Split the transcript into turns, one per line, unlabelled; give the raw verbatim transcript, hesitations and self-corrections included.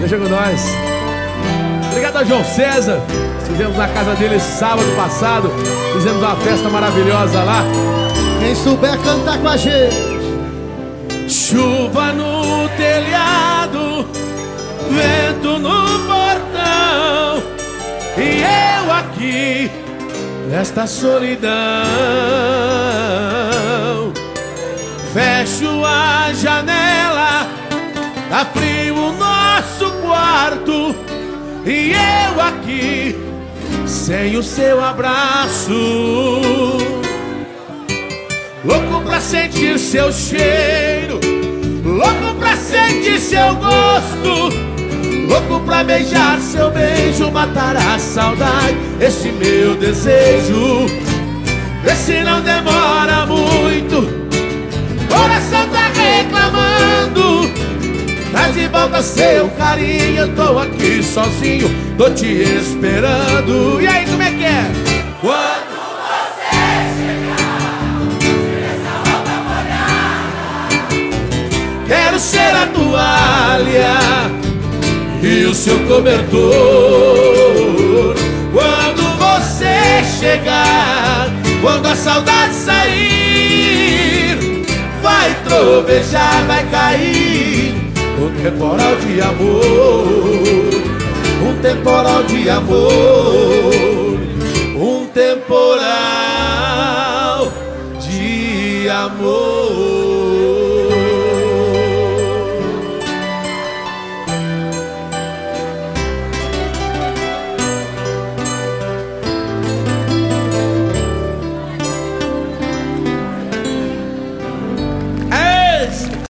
Deixa com nós. Obrigado a João César. Estivemos na casa dele sábado passado. Fizemos uma festa maravilhosa lá.
Quem souber cantar com a gente.
Chuva no telhado, vento no portão, e eu aqui nesta solidão. Fecho a janela, tá frio o nosso quarto, e eu aqui sem o seu abraço. Louco pra sentir seu cheiro, louco pra sentir seu gosto, louco pra beijar seu beijo, matar a saudade, este meu desejo. Vê se não demora muito, coração tá reclamando. Traz de volta seu carinho, eu tô aqui sozinho, tô te esperando. E aí, como é que é? Quando quero ser a toalha e o seu cobertor. Quando você chegar, quando a saudade sair, vai trovejar, vai cair um temporal de amor, um temporal de amor, um temporal de amor.